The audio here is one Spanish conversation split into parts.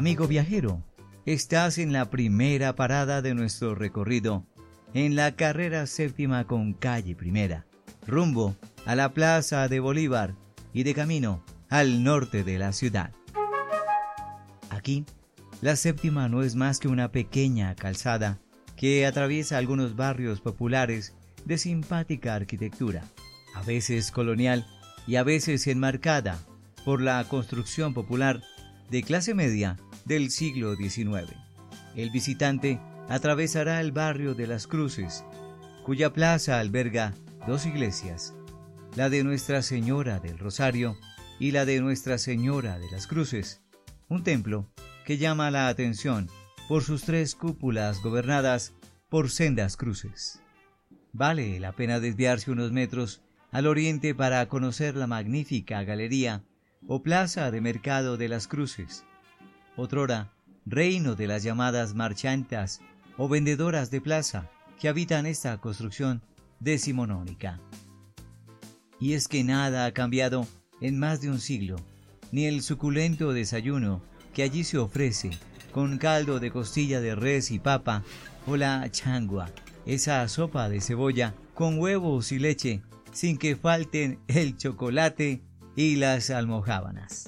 Amigo viajero, estás en la primera parada de nuestro recorrido, en la carrera séptima con calle Primera, rumbo a la Plaza de Bolívar y de camino al norte de la ciudad. Aquí, la séptima no es más que una pequeña calzada que atraviesa algunos barrios populares de simpática arquitectura, a veces colonial y a veces enmarcada por la construcción popular de clase media del siglo XIX. El visitante atravesará el barrio de Las Cruces, cuya plaza alberga dos iglesias, la de Nuestra Señora del Rosario y la de Nuestra Señora de las Cruces, un templo que llama la atención por sus tres cúpulas gobernadas por sendas cruces. Vale la pena desviarse unos metros al oriente para conocer la magnífica galería o plaza de mercado de las Cruces, otrora reino de las llamadas marchantas o vendedoras de plaza que habitan esta construcción decimonónica. Y es que nada ha cambiado en más de un siglo, ni el suculento desayuno que allí se ofrece con caldo de costilla de res y papa, o la changua, esa sopa de cebolla con huevos y leche, sin que falten el chocolate y las almojábanas.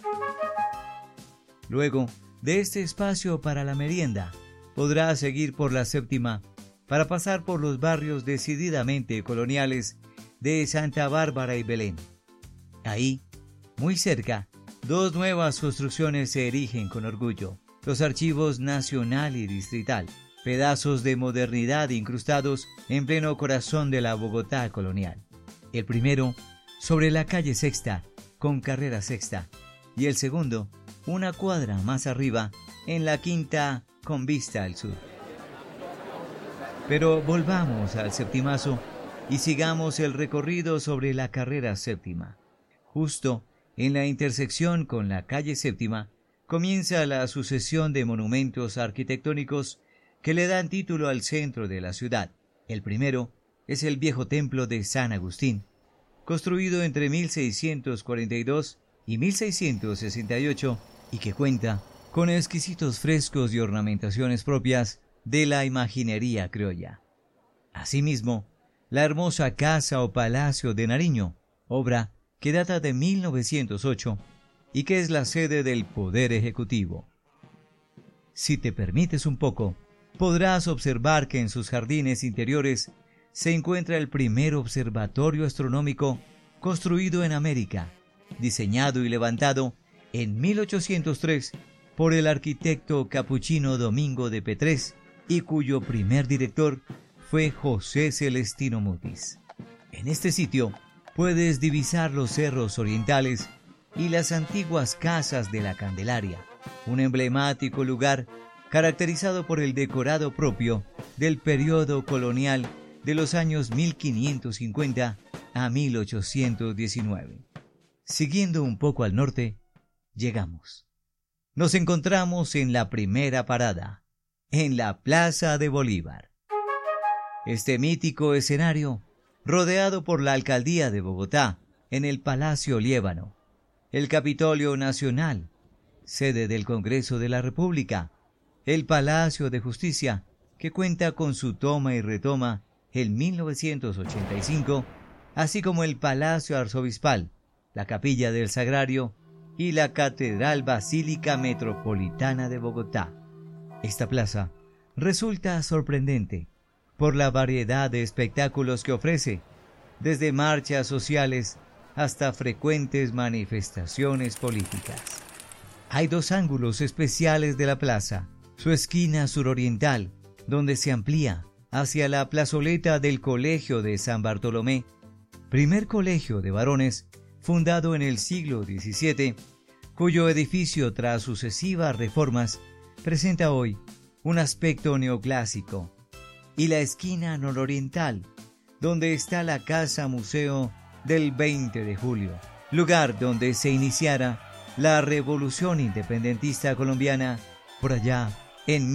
Luego de este espacio para la merienda, podrás seguir por la séptima para pasar por los barrios decididamente coloniales de Santa Bárbara y Belén. Ahí, muy cerca, dos nuevas construcciones se erigen con orgullo: los archivos nacional y distrital, pedazos de modernidad incrustados en pleno corazón de la Bogotá colonial. El primero, sobre la calle Sexta, con carrera Sexta, y el segundo, una cuadra más arriba, en la Quinta, con vista al sur. Pero volvamos al septimazo y sigamos el recorrido sobre la carrera séptima. Justo en la intersección con la calle Séptima comienza la sucesión de monumentos arquitectónicos que le dan título al centro de la ciudad. El primero es el viejo templo de San Agustín, construido entre 1642 y 1668 y que cuenta con exquisitos frescos y ornamentaciones propias de la imaginería criolla. Asimismo, la hermosa casa o palacio de Nariño, obra que data de 1908 y que es la sede del Poder Ejecutivo. Si te permites un poco, podrás observar que en sus jardines interiores se encuentra el primer observatorio astronómico construido en América, diseñado y levantado en 1803 por el arquitecto capuchino Domingo de Petrés y cuyo primer director fue José Celestino Mutis. En este sitio puedes divisar los cerros orientales y las antiguas casas de la Candelaria, un emblemático lugar caracterizado por el decorado propio del periodo colonial de los años 1550 a 1819. Siguiendo un poco al norte, llegamos. Nos encontramos en la primera parada, en la Plaza de Bolívar. Este mítico escenario, rodeado por la Alcaldía de Bogotá, en el Palacio Liébano, el Capitolio Nacional, sede del Congreso de la República, el Palacio de Justicia, que cuenta con su toma y retoma en 1985, así como el Palacio Arzobispal, la Capilla del Sagrario y la Catedral Basílica Metropolitana de Bogotá. Esta plaza resulta sorprendente por la variedad de espectáculos que ofrece, desde marchas sociales hasta frecuentes manifestaciones políticas. Hay dos ángulos especiales de la plaza: su esquina suroriental, donde se amplía hacia la plazoleta del Colegio de San Bartolomé, primer colegio de varones fundado en el siglo XVII, cuyo edificio tras sucesivas reformas presenta hoy un aspecto neoclásico, y la esquina nororiental, donde está la Casa Museo del 20 de Julio, lugar donde se iniciara la Revolución Independentista colombiana por allá en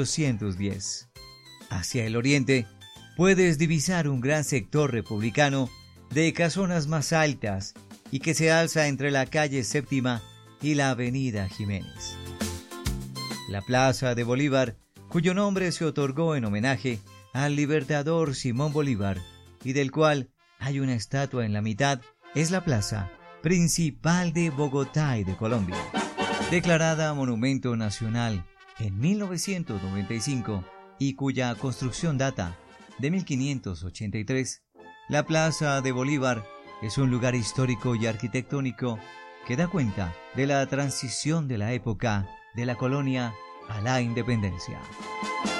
1810. Hacia el oriente puedes divisar un gran sector republicano de casonas más altas y que se alza entre la calle Séptima y la avenida Jiménez. La Plaza de Bolívar, cuyo nombre se otorgó en homenaje al libertador Simón Bolívar y del cual hay una estatua en la mitad, es la plaza principal de Bogotá y de Colombia. Declarada Monumento Nacional en 1995 y cuya construcción data de 1583, la Plaza de Bolívar es un lugar histórico y arquitectónico que da cuenta de la transición de la época de la colonia a la independencia.